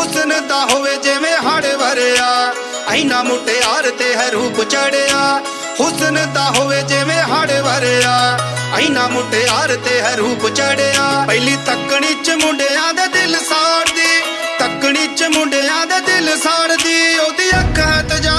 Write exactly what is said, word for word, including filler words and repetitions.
ਹੁਸਨ ਦਾ ਹੋਵੇ ਜਿਵੇਂ ਹੜ ਵਰਿਆ, ਐਨਾ ਮੁਟਿਆਰ ਤੇ ਹੈ ਰੂਪ ਚੜਿਆ। ਹੁਸਨ ਦਾ ਹੋਵੇ ਜਿਵੇਂ ਹੜ ਵਰਿਆ, ਐਨਾ ਮੁਟਿਆਰ ਤੇ ਹੈ ਰੂਪ ਚੜਿਆ। ਪਹਿਲੀ ਤੱਕਣੀ ਚ ਮੁੰਡਿਆਂ ਦੇ ਦਿਲ ਸਾੜਦੀ, ਤੱਕਣੀ ਚ ਮੁੰਡਿਆਂ ਦੇ ਦਿਲ ਸਾੜਦੀ। ਉਹਦੀ ਅੱਖਾਂ ਤੇ